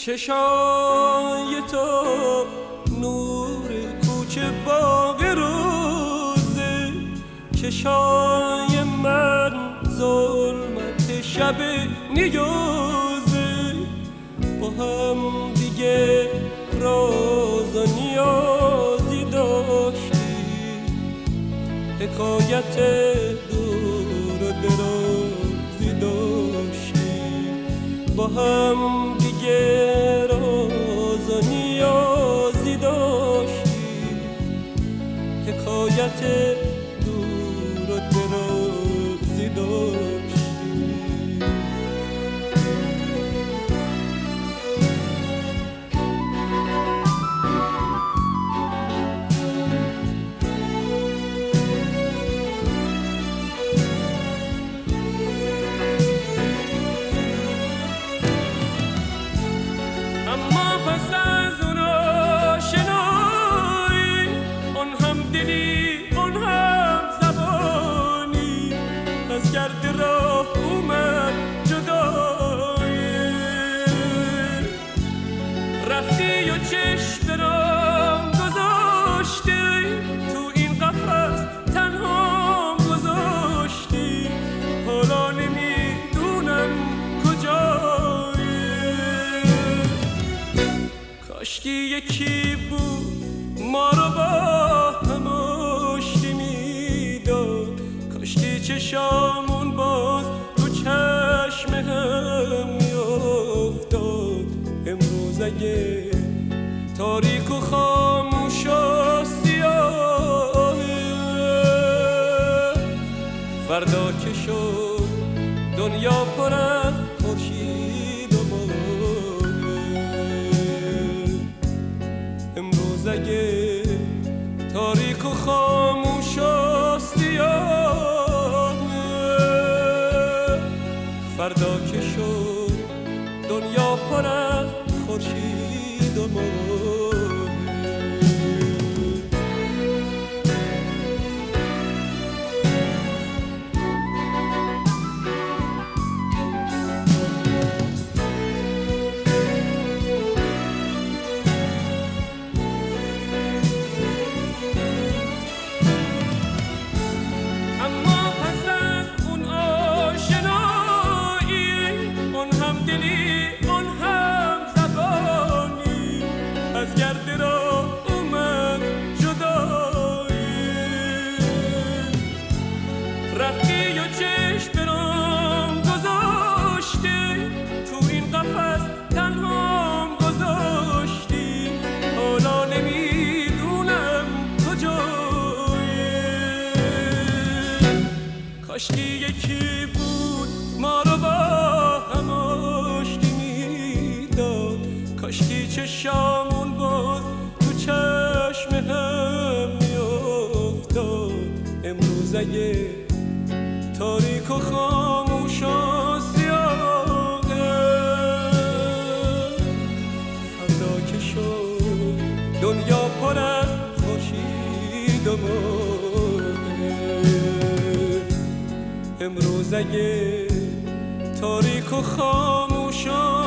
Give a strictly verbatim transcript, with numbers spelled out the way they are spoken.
چشای تو نور کوچه باغ روزه، چشای من ظلمت شب نیوزه. با هم دیگه راز و نیازی داشتیم، حکایت دور و درازی داشتیم. با هم دیگه راز و نیازی داشتیم، حکایت دور و درازی داشتیم. اما پس از اون آشنایی، اون هم دلی اون هم زبانی، از گرد راه اومد جدایی. رفتی و چشم برام گذاشتی، تو این قفس تنهام گذاشتی. حالا نمیدونم کجایی. کاشکی یکی بود ما رو با هم آشتی میداد، کاشکی چشامون باز رو چشم هم میافتاد. امروز اگه تاریک و خاموش و سیاهه، فردا که شد دنیا پر از خورشید و ماهه. امروز اگه تاریک و خاموش و سیاهه، فردا که شد دنیا پر از خورشید و ماه. اما پس از اون آشنایی، اون هم دلی اون هم زبانی، از گرد راه اومد جدایی. رفتی و چشم برام گذاشتی، تو این قفس تنهام گذاشتی. حالا نمیدونم کجایی. کاشکی یکی بود ما رو با هم آشتی میداد، کاشکی چشامون باز تو چشم هم میافتاد. امروز اگه تاریک و خاموش و سیاهه، فردا که شد دنیا پر از خورشید و ماهه. امروز اگه تاریک و خاموش و